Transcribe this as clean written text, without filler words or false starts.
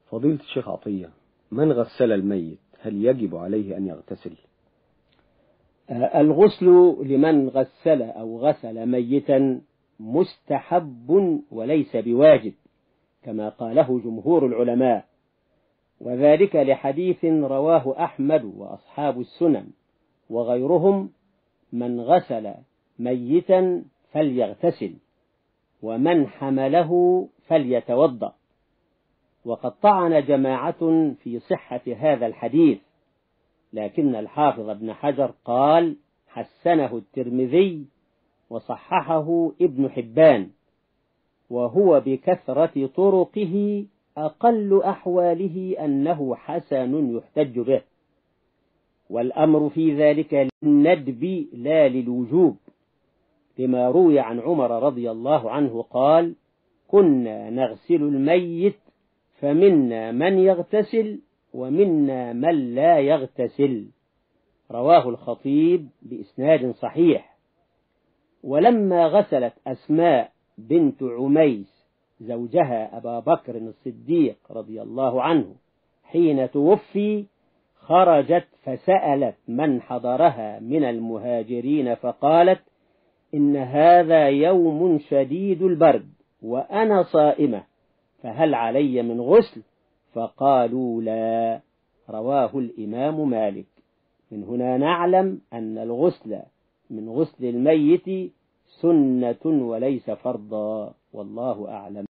فضيلة الشيخ عطية، من غسل الميت هل يجب عليه أن يغتسل؟ الغسل لمن غسل أو غسل ميتا مستحب وليس بواجب كما قاله جمهور العلماء، وذلك لحديث رواه أحمد وأصحاب السنن وغيرهم: من غسل ميتا فليغتسل، ومن حمله فليتوضأ. وقد طعن جماعة في صحة هذا الحديث، لكن الحافظ ابن حجر قال: حسنه الترمذي وصححه ابن حبان، وهو بكثرة طرقه أقل أحواله أنه حسن يحتج به، والأمر في ذلك للندب لا للوجوب، لما روي عن عمر رضي الله عنه قال: كنا نغسل الميت فمنا من يغتسل ومنا من لا يغتسل. رواه الخطيب بإسناد صحيح. ولما غسلت أسماء بنت عميس زوجها أبا بكر الصديق رضي الله عنه حين توفي، خرجت فسألت من حضرها من المهاجرين فقالت: إن هذا يوم شديد البرد وأنا صائمة، فهل علي من غسل؟ فقالوا لا. رواه الإمام مالك. من هنا نعلم أن الغسل من غسل الميت سنة وليس فرضا، والله أعلم.